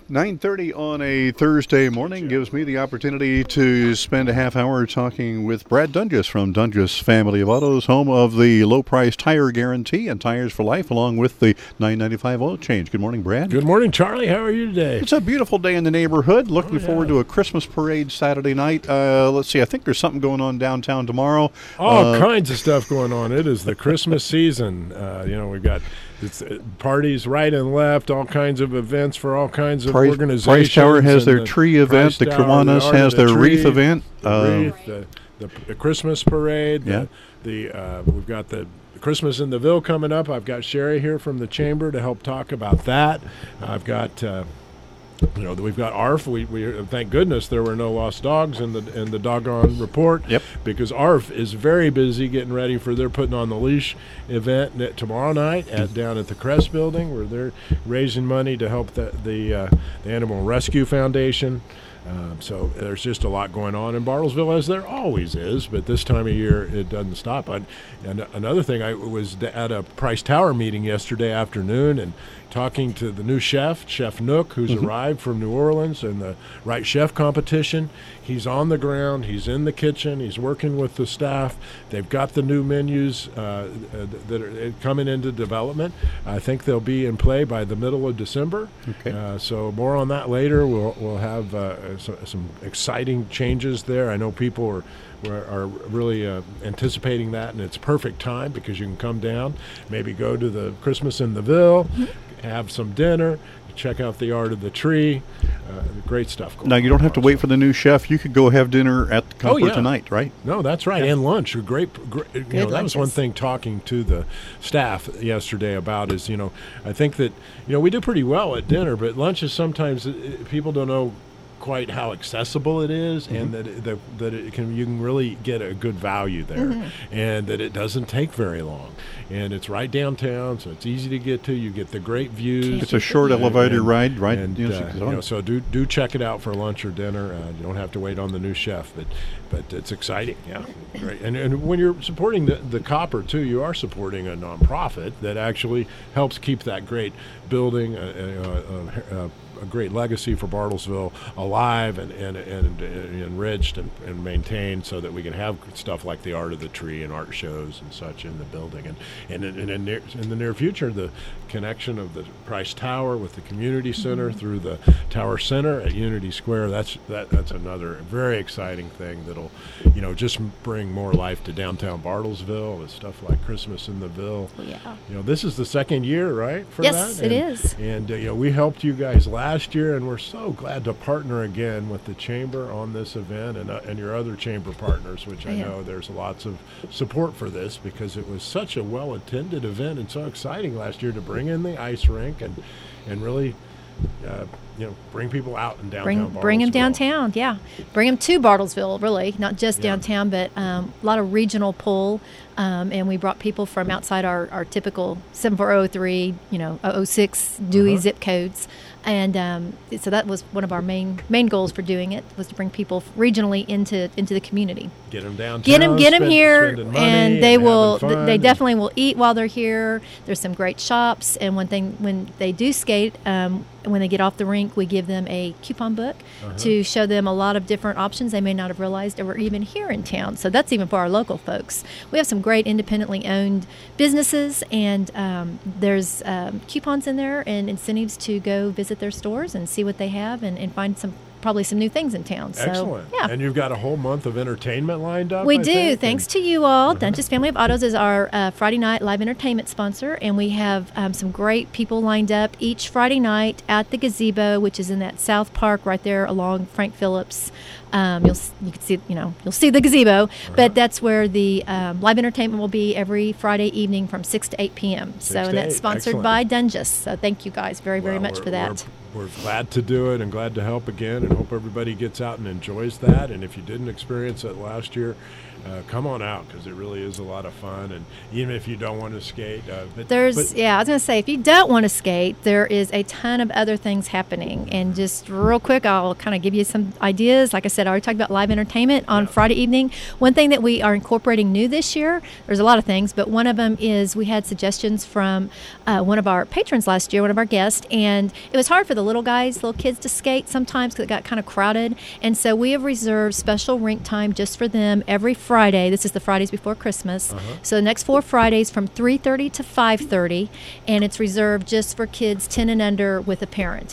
9:30 on a Thursday morning gives me the opportunity to spend a half hour talking with Brad Dunges from Dunges Family of Autos, home of the low-price tire guarantee and tires for life, along with the $9.95 oil change. Good morning, Brad. Good morning, Charlie. How are you today? It's a beautiful day in the neighborhood. Looking forward to a Christmas parade Saturday night. Let's see, I think there's something going on downtown tomorrow. All kinds of stuff going on. It is the Christmas season. We've got parties right and left, all kinds of events for all kinds of organizations. Price Tower has their tree event. The Kiwanis has their wreath event. The Christmas parade. Yeah. We've got the Christmas in the Ville coming up. I've got Sherry here from the Chamber to help talk about that. I've got... we've got ARF. We thank goodness there were no lost dogs in the doggone report. Yep. Because ARF is very busy getting ready for their putting on the leash event tomorrow night down at the Crest Building, where they're raising money to help the Animal Rescue Foundation. So there's just a lot going on in Bartlesville, as there always is, but this time of year it doesn't stop. And another thing, I was at a Price Tower meeting yesterday afternoon and talking to the new chef, Chef Nook, who's arrived from New Orleans in the Right Chef competition. He's on the ground. He's in the kitchen. He's working with the staff. They've got the new menus that are coming into development. I think they'll be in play by the middle of December. Okay. So more on that later. We'll have some exciting changes there. I know people are really anticipating that, and it's perfect time because you can come down, maybe go to the Christmas in the Ville, have some dinner, check out the Art of the Tree. Great stuff going on. Now, you don't have to wait for the new chef. You could go have dinner at the Comfort tonight, right? No, that's right. Yeah. And lunch. Great. That was one thing talking to the staff yesterday about is, I think that, we do pretty well at dinner, but lunch is sometimes people don't know quite how accessible it is, and that you can really get a good value there, and that it doesn't take very long, and it's right downtown, so it's easy to get to. You get the great views. It's a short elevator ride, right? And, so do check it out for lunch or dinner. You don't have to wait on the new chef, but it's exciting. Yeah, great. And when you're supporting the Copper too, you are supporting a nonprofit that actually helps keep that great building, a great legacy for Bartlesville alive and enriched and maintained, so that we can have stuff like the Art of the Tree and art shows and such in the building. And in the near future, the connection of the Price Tower with the community center through the Tower Center at Unity Square, that's another very exciting thing that'll just bring more life to downtown Bartlesville with stuff like Christmas in the Ville. Yeah. This is the second year, right, for yes, that? It is. And we helped you guys last year, and we're so glad to partner again with the Chamber on this event and your other Chamber partners, which I know there's lots of support for this, because it was such a well-attended event and so exciting last year to bring in the ice rink and really bring people out in downtown Bartlesville. Bring them downtown, yeah. Bring them to Bartlesville, really, not just downtown, but a lot of regional pull. And we brought people from outside our typical 74003, 006 Dewey zip codes. And so that was one of our main goals for doing it, was to bring people regionally into the community. Get them downtown. Get them here, and they will. They definitely will eat while they're here. There's some great shops, and one thing when they do skate, when they get off the rink, we give them a coupon book to show them a lot of different options they may not have realized were even here in town. So that's even for our local folks. We have some great independently owned businesses, and there's coupons in there and incentives to go visit their stores and see what they have and find probably some new things in town. So, excellent. Yeah. And you've got a whole month of entertainment lined up. We do. Thanks to you all. Dunges Family of Autos is our Friday night live entertainment sponsor, and we have some great people lined up each Friday night at the gazebo, which is in that South Park right there along Frank Phillips. You can see, you'll see the gazebo, but that's where the live entertainment will be every Friday evening from 6 to 8 p.m. And that's sponsored by Dunges. So thank you guys very much for that. We're glad to do it and glad to help again, and hope everybody gets out and enjoys that. And if you didn't experience it last year, come on out, because it really is a lot of fun. And even if you don't want to skate, I was going to say, if you don't want to skate, there is a ton of other things happening. And just real quick, I'll kind of give you some ideas. Like I said, I already talked about live entertainment on Friday evening. One thing that we are incorporating new this year, there's a lot of things, but one of them is we had suggestions from one of our patrons last year, one of our guests, and it was hard for the little kids to skate sometimes because it got kind of crowded. And so we have reserved special rink time just for them every Friday. This is the Fridays before Christmas. So the next 4 Fridays from 3:30 to 5:30, and it's reserved just for kids 10 and under with a parent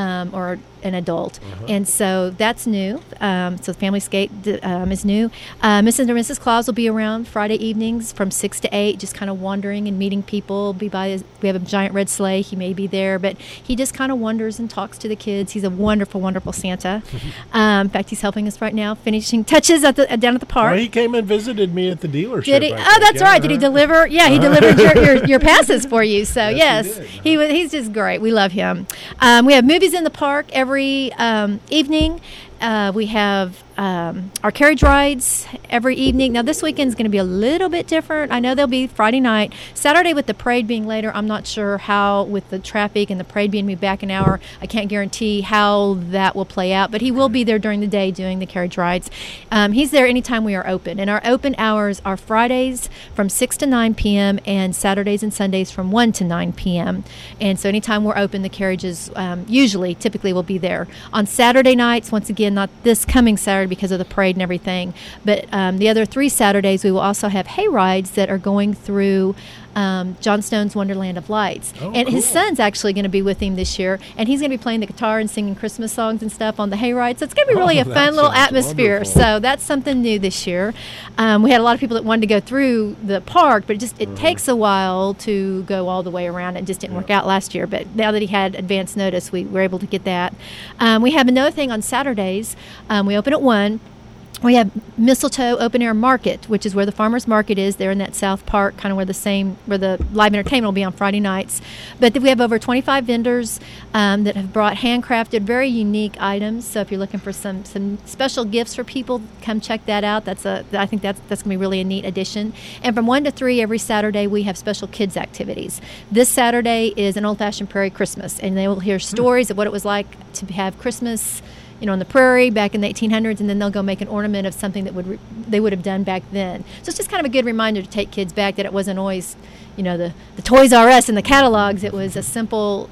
or an adult. And so that's new. So the Family Skate is new. Mrs. and Mrs. Claus will be around Friday evenings from 6 to 8, just kind of wandering and meeting people. We have a giant red sleigh. He may be there, but he just kind of wanders and talks to the kids. He's a wonderful, wonderful Santa. In fact, he's helping us right now, finishing touches down at the park. Well, he came and visited me at the dealership. Did he? Oh, that's right. Did he deliver? Yeah, he delivered your passes for you. So yes, he's just great. We love him. We have movies in the park every evening. We have our carriage rides every evening. Now, this weekend's going to be a little bit different. I know they'll be Friday night. Saturday, with the parade being later, I'm not sure how, with the traffic and the parade being moved back an hour, I can't guarantee how that will play out. But he will be there during the day doing the carriage rides. He's there anytime we are open. And our open hours are Fridays from 6 to 9 p.m. and Saturdays and Sundays from 1 to 9 p.m. And so anytime we're open, the carriages typically will be there. On Saturday nights, once again, not this coming Saturday because of the parade and everything, but the other 3 Saturdays we will also have hay rides that are going through John Stone's Wonderland of Lights. And his son's actually going to be with him this year, and he's going to be playing the guitar and singing Christmas songs and stuff on the hay ride. So it's going to be really a fun little atmosphere. Wonderful. So that's something new this year. We had a lot of people that wanted to go through the park, but it takes a while to go all the way around. It just didn't work out last year, but now that he had advance notice, we were able to get that. We have another thing on Saturdays. We open at 1. We have Mistletoe Open Air Market, which is where the farmers market is there in that South Park, kind of where the live entertainment will be on Friday nights. But we have over 25 vendors that have brought handcrafted, very unique items. So if you're looking for some special gifts for people, come check that out. I think that's going to be really a neat addition. And from 1 to 3 every Saturday, we have special kids activities. This Saturday is an old-fashioned prairie Christmas, and they will hear stories of what it was like to have Christmas on the prairie back in the 1800s, and then they'll go make an ornament of something that they would have done back then. So it's just kind of a good reminder to take kids back, that it wasn't always, the Toys R Us and the catalogs. It was a simple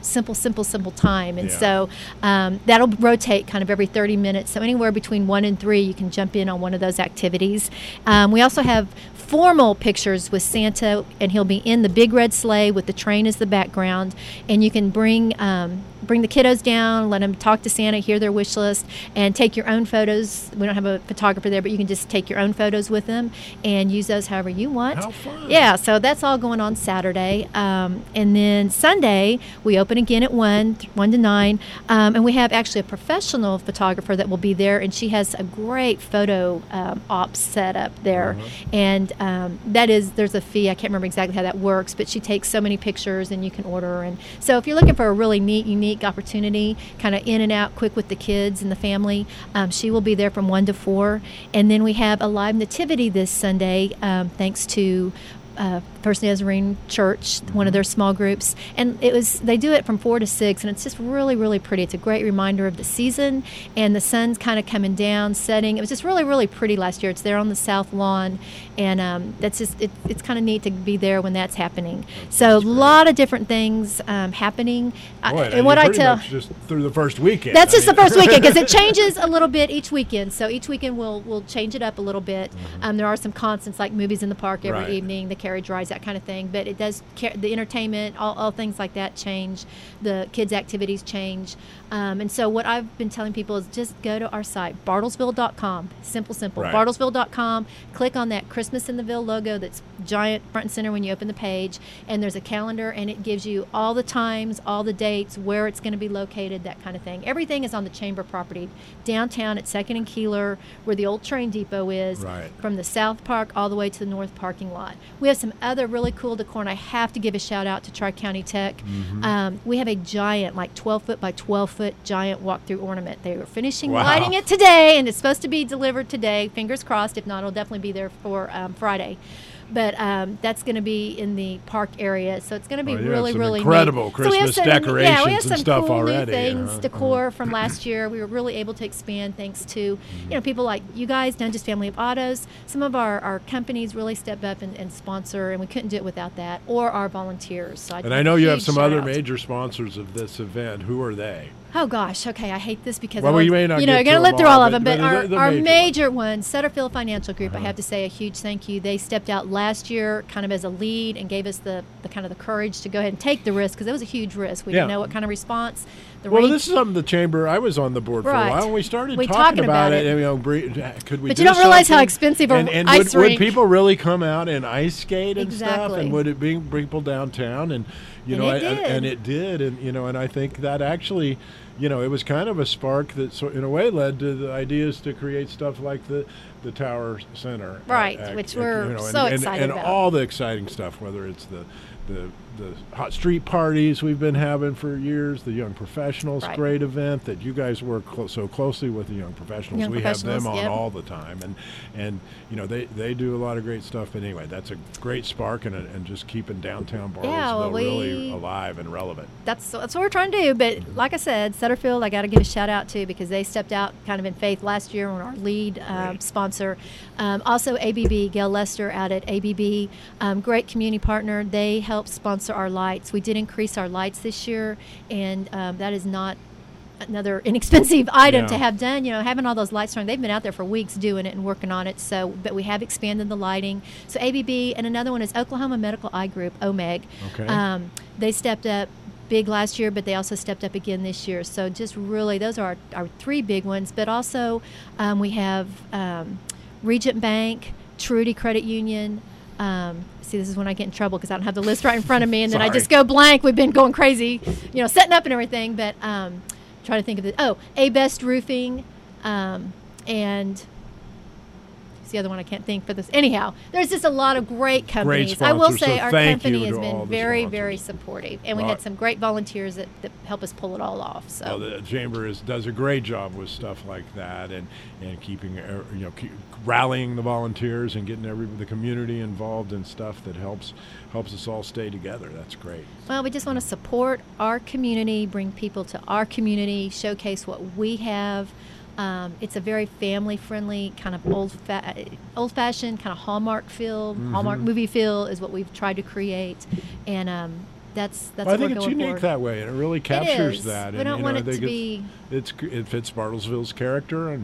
time. And so that'll rotate kind of every 30 minutes. So anywhere between 1 and 3, you can jump in on one of those activities. We also have formal pictures with Santa, and he'll be in the big red sleigh with the train as the background, and you can bring the kiddos down, let them talk to Santa, hear their wish list, and take your own photos. We don't have a photographer there, but you can just take your own photos with them and use those however you want. How fun. Yeah, so that's all going on Saturday. And then Sunday, we open again at 1 to 9, and we have actually a professional photographer that will be there, and she has a great photo ops set up there. And there's a fee. I can't remember exactly how that works, but she takes so many pictures, and you can order. And so if you're looking for a really neat, unique opportunity, kind of in and out quick with the kids and the family, she will be there from 1 to 4. And then we have a live nativity this Sunday, thanks to First Nazarene Church, one of their small groups, and they do it from 4 to 6, and it's just really, really pretty. It's a great reminder of the season, and the sun's kind of coming down, setting. It was just really, really pretty last year. It's there on the south lawn, and that's just it's kind of neat to be there when that's happening. So a lot of different things happening. And what I tell much just through the first weekend. That's just the first weekend, because it changes a little bit each weekend. So each weekend we'll change it up a little bit. There are some constants like movies in the park every evening, the carriage rides, that kind of thing, but it does the entertainment, all things like that change. The kids' activities change, and so what I've been telling people is just go to our site, bartlesville.com. Simple. Right. Bartlesville.com. Click on that Christmas in the Ville logo that's giant front and center when you open the page, and there's a calendar, and it gives you all the times, all the dates, where it's going to be located, that kind of thing. Everything is on the Chamber property, downtown at 2nd and Keeler, where the old train depot is, from the South Park all the way to the North parking lot. We have some other really cool decor, and I have to give a shout out to Tri-County Tech. We have a giant, like 12-foot by 12-foot giant walk-through ornament. They are finishing lighting it today, and it's supposed to be delivered today. Fingers crossed. If not, it'll definitely be there for Friday. But that's going to be in the park area, so it's going to be really incredible neat. Christmas decorations we have some and stuff cool already. New things, decor from last year. We were really able to expand thanks to people like you guys, Dunges Family of Autos. Some of our companies really stepped up and sponsor, and we couldn't do it without that, or our volunteers. So I know you have some other major sponsors of this event. Who are they? Oh gosh, okay, I hate this because you may not you're going to live through all of them, but the our major ones, Sutterfield Financial Group, I have to say a huge thank you. They stepped out last year kind of as a lead and gave us the kind of the courage to go ahead and take the risk, because it was a huge risk. We didn't know what kind of response. This is something the chamber, I was on the board for a while, and we started talking about it. Could we But you don't realize how expensive an ice rink. Would people really come out and ice skate and stuff? And would it bring people downtown? And it did. And I think that actually, it was kind of a spark that in a way led to the ideas to create stuff like the Tower Center. Right, which we're so excited about. And all the exciting stuff, whether it's the hot street parties we've been having for years, the Young Professionals, great event that you guys work so closely with the Young Professionals. We have them on all the time, and they do a lot of great stuff. But anyway, that's a great spark and just keeping downtown Bartlesville really alive and relevant. That's what we're trying to do. But like I said, Sutterfield, I got to give a shout out to, because they stepped out kind of in faith last year on our lead sponsor. Also ABB, Gail Lester out at ABB, great community partner. They helped sponsor our lights. We did increase our lights this year, and that is not another inexpensive item to have done. Having all those lights running, they've been out there for weeks doing it and working on it. So, but we have expanded the lighting. So ABB, and another one is Oklahoma Medical Eye Group, OMEG. Okay. They stepped up big last year, but they also stepped up again this year. So just really, those are our three big ones. But also we have Regent Bank, Trudy Credit Union. See, this is when I get in trouble because I don't have the list right in front of me, and then I just go blank. We've been going crazy, setting up and everything. But try to think of it. Oh, A-Best Roofing, and the other one I can't think for this. Anyhow, there's just a lot of great companies. I will say our company has been very, very supportive, and we had some great volunteers that help us pull it all off. So the chamber does a great job with stuff like that, and keeping rallying the volunteers and getting the community involved in stuff that helps us all stay together. That's great. Well, we just want to support our community, bring people to our community, showcase what we have. It's a very family-friendly, kind of old-fashioned, kind of Hallmark feel, Hallmark movie feel is what we've tried to create, and that's what we're going for. I think it's unique that way, and it really captures that. We don't want it to be. It fits Bartlesville's character, and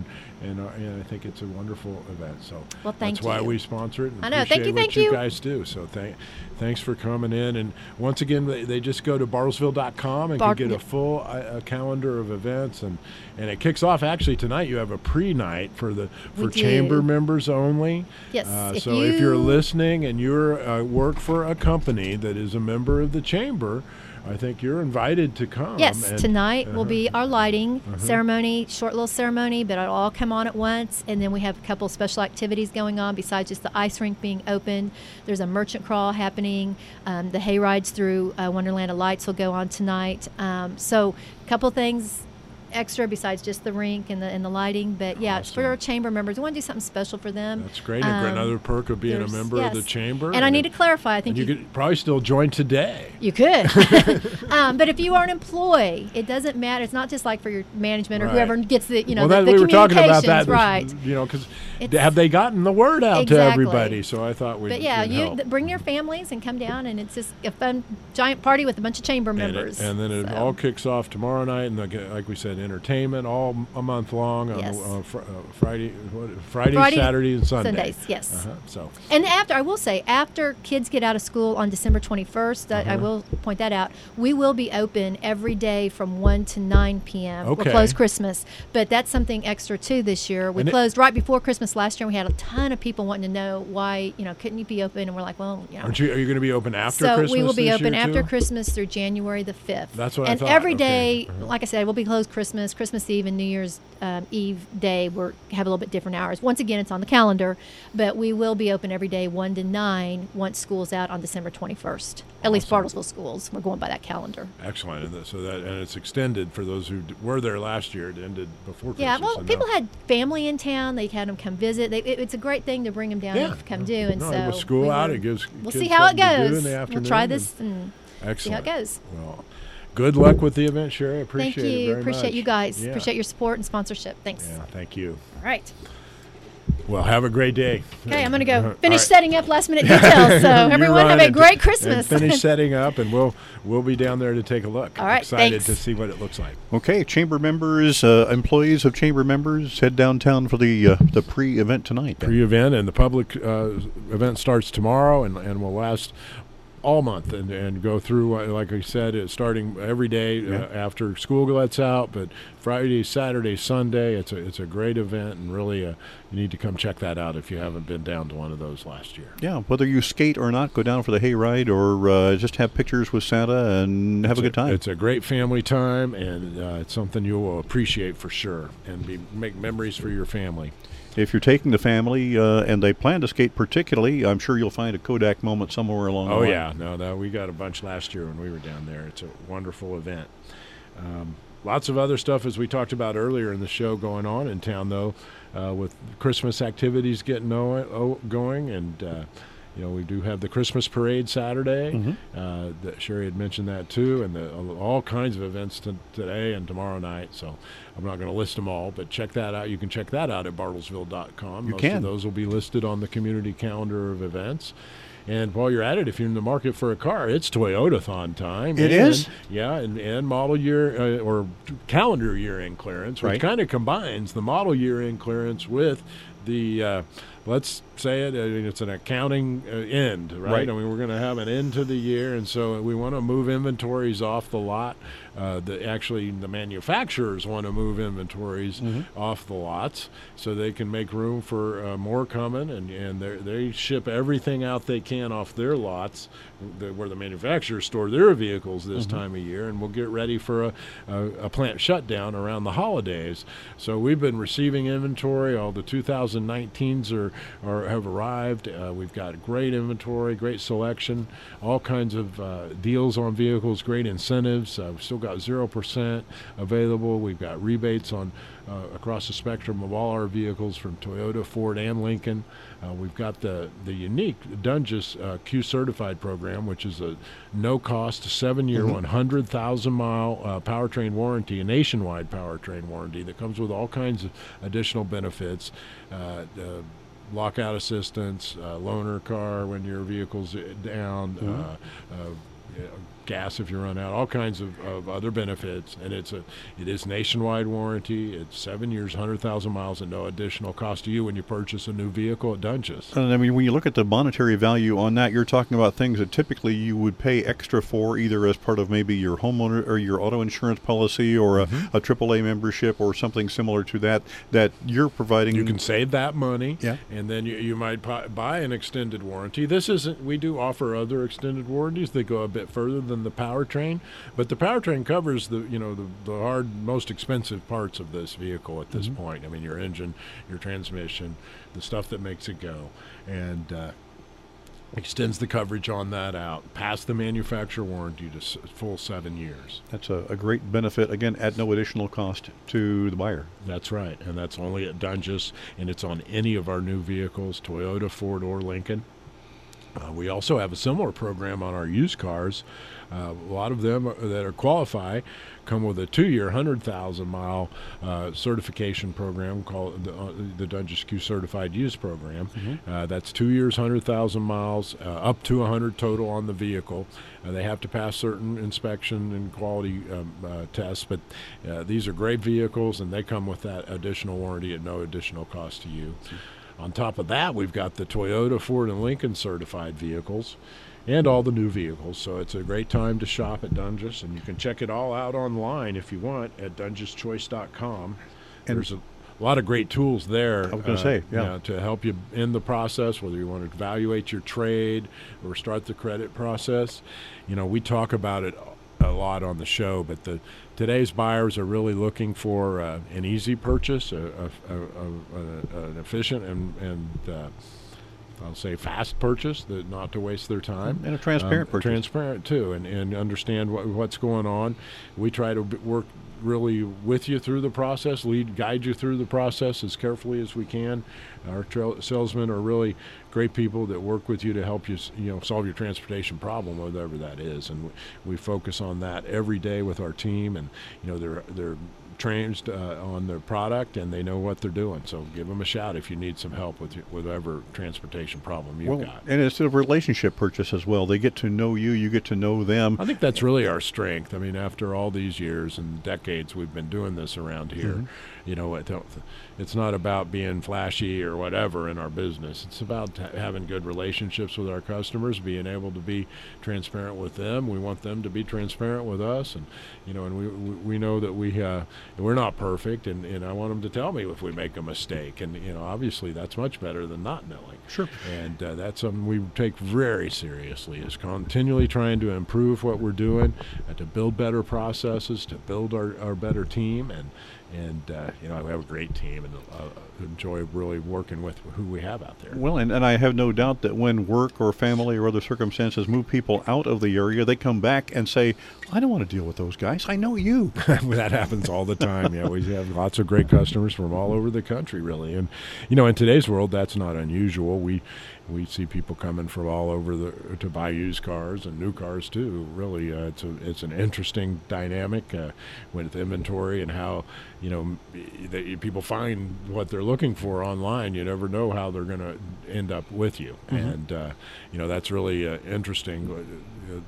I think it's a wonderful event. So that's why we sponsor it. And I know. Thank you. You guys do. So thanks for coming in. And once again, they just go to bartlesville.com and can get a full calendar of events. And it kicks off actually tonight. You have a pre-night for chamber members only. Yes. So if you're listening and you're work for a company that is a member of the chamber, I think you're invited to come. Yes, tonight will be our lighting ceremony, short little ceremony, but it'll all come on at once. And then we have a couple special activities going on besides just the ice rink being open. There's a merchant crawl happening. The hay rides through Wonderland of Lights will go on tonight. So a couple things extra besides just the rink and the lighting, but awesome. For our chamber members, we want to do something special for them. That's great. Another perk of being a member of the chamber. And I need to clarify, I think you could probably still join today. You could. But if you are an employee, it doesn't matter. It's not just like for your management or whoever gets the the we were talking about that, right? Because have they gotten the word out to everybody? So I thought we'd. But you bring your families and come down, and it's just a fun giant party with a bunch of chamber members. And then it all kicks off tomorrow night, and like we said, entertainment all a month long on Friday, Saturday, and Sunday. Sundays, yes. So. And I will say, after kids get out of school on December 21st, I will point that out, we will be open every day from 1 to 9 p.m. Okay. We're closed Christmas, but that's something extra too this year. We closed right before Christmas last year, and we had a ton of people wanting to know why, couldn't you be open? And we're like, well, are you going to be open after Christmas? So we will be open after Christmas through January the 5th. That's what I thought. And every day, like I said, we'll be closed Christmas Eve and New Year's Eve day. We have a little bit different hours. Once again, it's on the calendar, but we will be open every day 1 to 9 once school's out on December 21st. At least Bartlesville schools. We're going by that calendar. Excellent. And it's extended for those who were there last year. It ended before Christmas. Yeah, well, people had family in town. They had them come visit. It's a great thing to bring them down and come do. And with school out, it gives we'll see how it goes. We'll try this and excellent. See how it goes. Well, good luck with the event, Sherry. Appreciate it very much. Appreciate you guys. Appreciate your support and sponsorship. Thanks. Yeah, thank you. All right. Well, have a great day. Okay, I'm going to go finish setting up last-minute details. So everyone have a great Christmas. Finish setting up, and we'll be down there to take a look. All right, excited thanks. to see what it looks like. Okay, chamber members, employees of chamber members, head downtown for the pre-event tonight. Pre-event, and the public event starts tomorrow and will last all month and go through, like I said, it's starting every day after school lets out, but Friday, Saturday, Sunday, it's a great event, and really you need to come check that out if you haven't been down to one of those last year. Yeah, whether you skate or not, go down for the hayride or just have pictures with Santa and have a good time. It's a great family time, and it's something you will appreciate for sure, and make memories for your family. If you're taking the family and they plan to skate particularly, I'm sure you'll find a Kodak moment somewhere along the line. Oh, yeah. No, we got a bunch last year when we were down there. It's a wonderful event. Lots of other stuff, as we talked about earlier in the show, going on in town, though, with Christmas activities getting going. And, we do have the Christmas parade Saturday. That Sherry had mentioned that, too, and all kinds of events today and tomorrow night. So I'm not going to list them all, but check that out. You can check that out at bartlesville.com. Most of those will be listed on the community calendar of events. And while you're at it, if you're in the market for a car, it's Toyotathon time. It is? Yeah, and model year or calendar year end clearance, which kind of combines the model year end clearance with the let's say it's an accounting end, right? I mean, we're going to have an end to the year, and so we want to move inventories off the lot. The manufacturers want to move inventories off the lots so they can make room for more coming, and they ship everything out they can off their lots where the manufacturers store their vehicles this time of year, and we'll get ready for a plant shutdown around the holidays. So we've been receiving inventory. All the 2019s have arrived. We've got great inventory, great selection, all kinds of deals on vehicles, great incentives. We've still got 0% available. We've got rebates on across the spectrum of all our vehicles from Toyota, Ford, and Lincoln. We've got the unique Dungus Q Certified program, which is a no-cost 7-year, 100,000-mile powertrain warranty, a nationwide powertrain warranty that comes with all kinds of additional benefits. Lockout assistance, loaner car when your vehicle's down, gas if you run out, all kinds of other benefits, and it is nationwide warranty. It's 7 years, 100,000 miles, and no additional cost to you when you purchase a new vehicle at Dungus. And I mean, when you look at the monetary value on that, you're talking about things that typically you would pay extra for, either as part of maybe your homeowner or your auto insurance policy or a AAA membership or something similar to that you're providing. You can save that money, and then you might buy an extended warranty. We do offer other extended warranties that go a bit further than the powertrain, but the powertrain covers the hard, most expensive parts of this vehicle at this point. I mean, your engine, your transmission, the stuff that makes it go, and extends the coverage on that out past the manufacturer warranty to full 7 years. That's a great benefit, again, at no additional cost to the buyer. That's right, and that's only at Dungus, and it's on any of our new vehicles, Toyota, Ford, or Lincoln. We also have a similar program on our used cars. A lot of them that are qualify come with a 2-year, 100,000-mile certification program called the Dungus Q Certified Used Program. That's 2 years, 100,000 miles, up to 100 total on the vehicle. They have to pass certain inspection and quality tests, but these are great vehicles, and they come with that additional warranty at no additional cost to you. On top of that, we've got the Toyota, Ford, and Lincoln certified vehicles and all the new vehicles. So it's a great time to shop at Dungus, and you can check it all out online if you want at DungusChoice.com. And there's a lot of great tools there. I was going to say, to help you in the process, whether you want to evaluate your trade or start the credit process. We talk about it a lot on the show, but today's buyers are really looking for an easy purchase, an efficient and I'll say fast purchase, that not to waste their time, and a transparent purchase. Transparent too, and understand what's going on. We try to work really with you through the process, guide you through the process as carefully as we can. Our salesmen are really great people that work with you to help you, solve your transportation problem, whatever that is. And we focus on that every day with our team. And they're trained on their product, and they know what they're doing. So give them a shout if you need some help with whatever transportation problem you've got. And it's a relationship purchase as well. They get to know you, you get to know them. I think that's really our strength. I mean, after all these years and decades we've been doing this around here, you know, it's not about being flashy or whatever in our business. It's about having good relationships with our customers, being able to be transparent with them. We want them to be transparent with us, and you know, and we know that we're not perfect, and I want them to tell me if we make a mistake, and you know, obviously that's much better than not knowing. Sure. And that's something we take very seriously, is continually trying to improve what we're doing, to build better processes, to build our better team, and you know, we have a great team, and enjoy really working with who we have out there. Well, and I have no doubt that when work or family or other circumstances move people out of the area, they come back and say, I don't want to deal with those guys. I know you. That happens all the time. Yeah, we have lots of great customers from all over the country, really. And, you know, in today's world, that's not unusual. We see people coming from all over to buy used cars and new cars too. Really, it's an interesting dynamic with inventory and how, you know, people find what they're looking for online. You never know how they're going to end up with you, and you know, that's really interesting.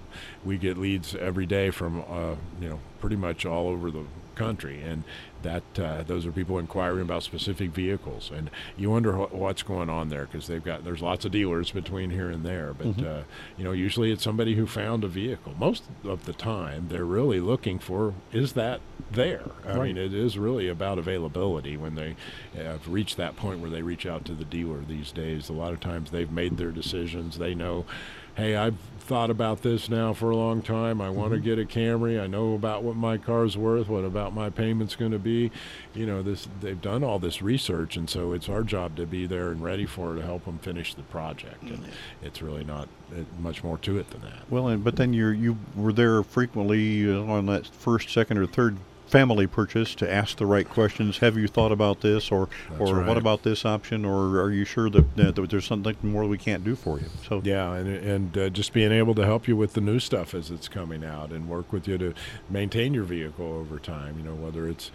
We get leads every day from you know, pretty much all over the country, and that those are people inquiring about specific vehicles, and you wonder what's going on there, because there's lots of dealers between here and there, but you know, usually it's somebody who found a vehicle. Most of the time they're really looking for, is that there? I mean, it is really about availability. When they have reached that point where they reach out to the dealer these days, a lot of times they've made their decisions. They know, hey, I've thought about this now for a long time. I want to get a Camry. I know about what my car's worth, what about my payment's going to be. You know, they've done all this research, and so it's our job to be there and ready for it, to help them finish the project. And it's really not much more to it than that. Well, but then you were there frequently on that first, second, or third family purchase to ask the right questions. Have you thought about this, or what about this option, or are you sure that there's something more we can't do for you? So yeah, and just being able to help you with the new stuff as it's coming out, and work with you to maintain your vehicle over time. You know, whether it's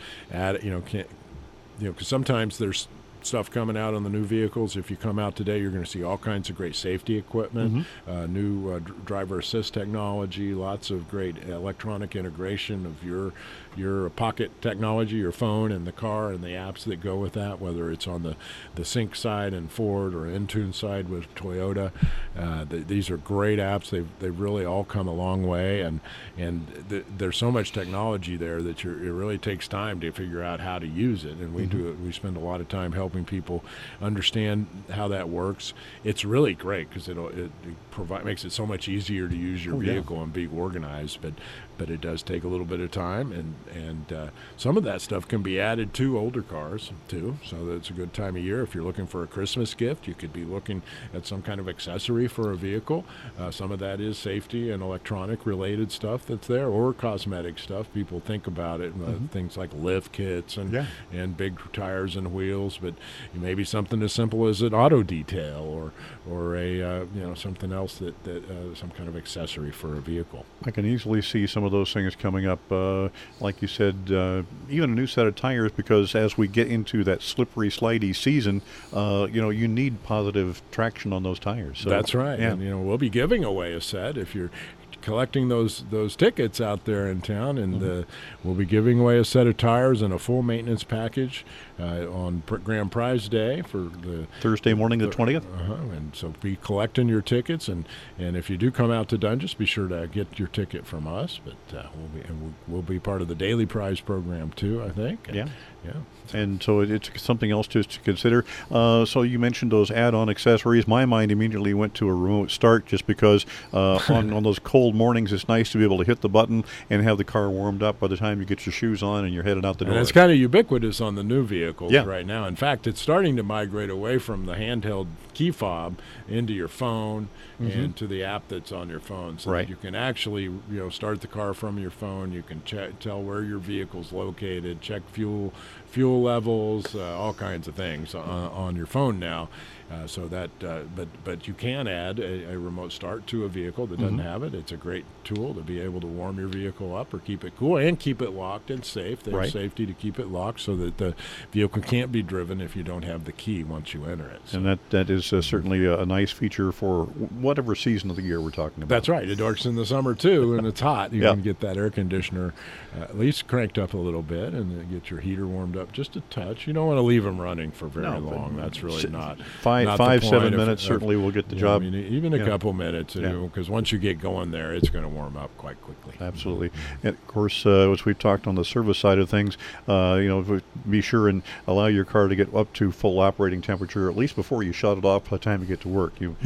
because sometimes there's stuff coming out on the new vehicles. If you come out today, you're going to see all kinds of great safety equipment, new driver assist technology, lots of great electronic integration of your pocket technology, your phone and the car, and the apps that go with that, whether it's on the Sync side and Ford, or Intune side with Toyota. These are great apps. They've really all come a long way, and there's so much technology there that it really takes time to figure out how to use it, and we spend a lot of time helping people understand how that works. It's really great, because it makes it so much easier to use your vehicle and be organized, but it does take a little bit of time, and some of that stuff can be added to older cars too, so that's a good time of year. If you're looking for a Christmas gift, you could be looking at some kind of accessory for a vehicle. Some of that is safety and electronic related stuff that's there, or cosmetic stuff. People think about it, things like lift kits and big tires and wheels, but maybe something as simple as an auto detail, or a something else that some kind of accessory for a vehicle. I can easily see some of those things coming up, like you said, even a new set of tires, because as we get into that slippery, slidey season, you need positive traction on those tires. So, that's right. Yeah. And we'll be giving away a set if you're collecting those tickets out there in town, and we'll be giving away a set of tires and a full maintenance package on Grand Prize Day for the Thursday morning, the 20th. And so be collecting your tickets, and if you do come out to Dundas, be sure to get your ticket from us. But we'll be part of the Daily Prize program too, I think. Yeah. And so it's something else to consider. So you mentioned those add-on accessories. My mind immediately went to a remote start, just because on those cold mornings, it's nice to be able to hit the button and have the car warmed up by the time you get your shoes on and you're headed out the door. And it's kind of ubiquitous on the new vehicles right now. In fact, it's starting to migrate away from the handheld key fob into your phone and to the app that's on your phone, so that you can actually start the car from your phone. You can tell where your vehicle's located, check fuel fuel levels, all kinds of things on your phone now. But you can add a remote start to a vehicle that doesn't have it. It's a great tool to be able to warm your vehicle up or keep it cool and keep it locked and safe. There's safety to keep it locked so that the vehicle can't be driven if you don't have the key once you enter it. So. And that is certainly a nice feature for whatever season of the year we're talking about. That's right. It works in the summer too, and it's hot. You can get that air conditioner at least cranked up a little bit and get your heater warmed up just a touch. You don't want to leave them running for very long. That's really not 5-7 minutes certainly will get the job. I mean, even a couple minutes, because once you get going there, it's going to warm up quite quickly. Absolutely. And of course, as we've talked on the service side of things, be sure and allow your car to get up to full operating temperature at least before you shut it off by the time you get to work. To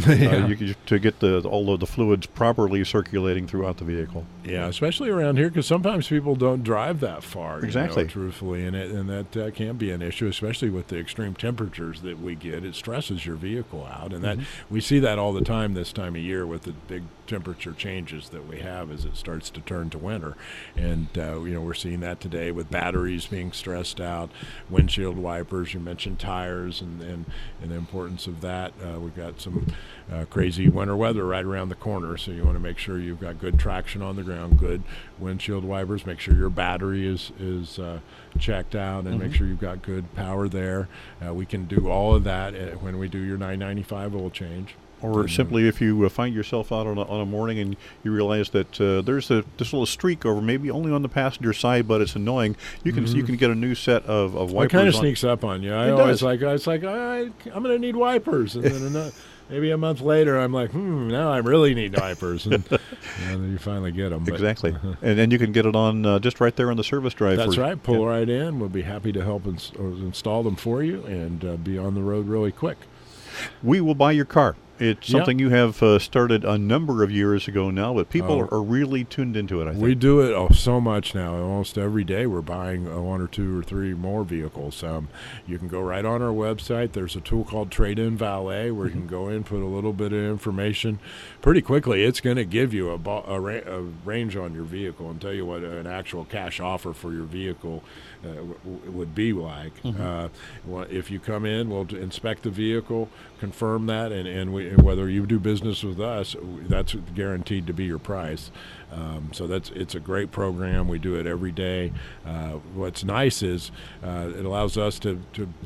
get all of the fluids properly circulating throughout the vehicle. Yeah, especially around here, because sometimes people don't drive that far. Exactly. Truthfully, and that can be an issue, especially with the extreme temperatures that we get. It stresses your vehicle out, and that we see that all the time this time of year with the big temperature changes that we have as it starts to turn to winter. And we're seeing that today with batteries being stressed out, windshield wipers. You mentioned tires and the importance of that. We've got some crazy winter weather right around the corner, so you want to make sure you've got good traction on the ground, good windshield wipers, make sure your battery is checked out, and make sure you've got good power there. We can do all of that when we do your 995 oil change. Or simply if you find yourself out on a morning and you realize that there's this little streak over, maybe only on the passenger side, but it's annoying. You can get a new set of wipers. It kind of sneaks up on you. I'm going to need wipers, and then maybe a month later I'm like, now I really need wipers, and then you finally get them. Exactly, and then you can get it on just right there on the service drive. That's right. Pull right in. We'll be happy to help install them for you and be on the road really quick. We will buy your car. It's something you have started a number of years ago now, but people are really tuned into it, I think. We do it so much now. Almost every day we're buying 1 or 2 or 3 more vehicles. You can go right on our website. There's a tool called Trade-In Valet where you can go in, put a little bit of information. Pretty quickly, it's going to give you a range on your vehicle and tell you what an actual cash offer for your vehicle would be like. If you come in, we'll inspect the vehicle, confirm that, and whether you do business with us, that's guaranteed to be your price. So it's a great program. We do it every day. What's nice is it allows us to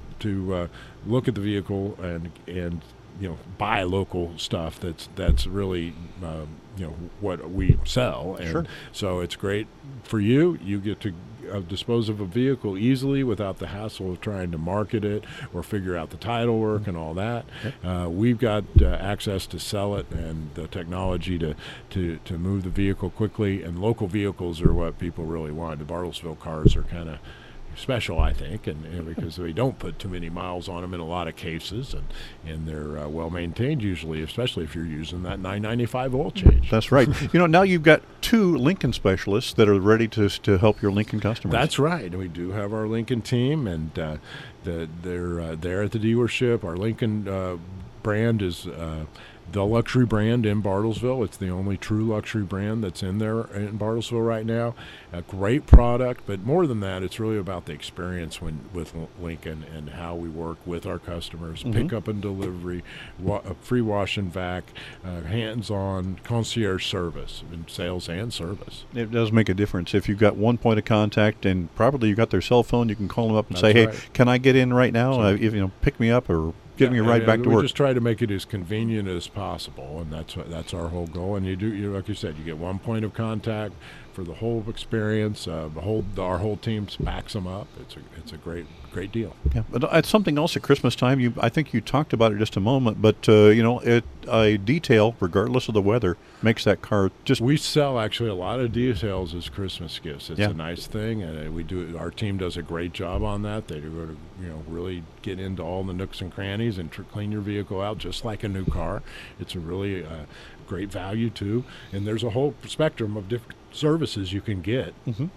look at the vehicle and buy local stuff that's really what we sell. And so it's great for you. You get to dispose of a vehicle easily without the hassle of trying to market it or figure out the title work and all that. We've got access to sell it and the technology to move the vehicle quickly, and local vehicles are what people really want. The Bartlesville cars are kind of special, I think, and because we don't put too many miles on them in a lot of cases, and they're well maintained usually, especially if you're using that 995 oil change. That's right. Now you've got 2 Lincoln specialists that are ready to help your Lincoln customers. That's right. We do have our Lincoln team, and they're there at the dealership. Our Lincoln brand is the luxury brand in Bartlesville. It's the only true luxury brand that's in there in Bartlesville right now. A great product, but more than that, it's really about the experience with Lincoln and how we work with our customers. Pickup and delivery, free wash and vac, hands-on concierge service in sales and service. It does make a difference. If you've got one point of contact and probably you've got their cell phone, you can call them up and say, hey, can I get in right now? Pick me up or get me right back to work. We just try to make it as convenient as possible, and that's our whole goal. And like you said, you get one point of contact for the whole experience. Our whole team backs them up. It's a great deal. Yeah, but it's something else at Christmas time. I think you talked about it just a moment, but a detail, regardless of the weather, makes that car just. We sell actually a lot of details as Christmas gifts. It's a nice thing, and we do. Our team does a great job on that. They do really get into all the nooks and crannies and clean your vehicle out just like a new car. It's a really great value too, and there's a whole spectrum of different services you can get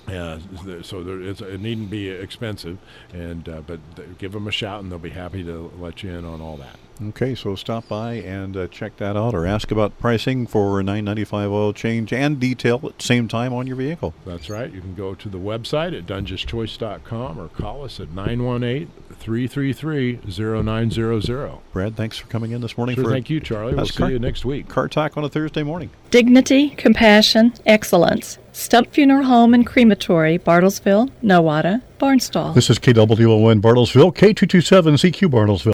It needn't be expensive, but give them a shout, and they'll be happy to let you in on all that. Okay, so stop by and check that out, or ask about pricing for a $9.95 oil change and detail at the same time on your vehicle. That's right. You can go to the website at DungisChoice.com or call us at 918-333-0900. Brad, thanks for coming in this morning. Thank you, Charlie. We'll see you next week. Car Talk on a Thursday morning. Dignity, compassion, excellence. Stump Funeral Home and Crematory, Bartlesville, Nowata, Barnstall. This is KWON Bartlesville, K227CQ Bartlesville.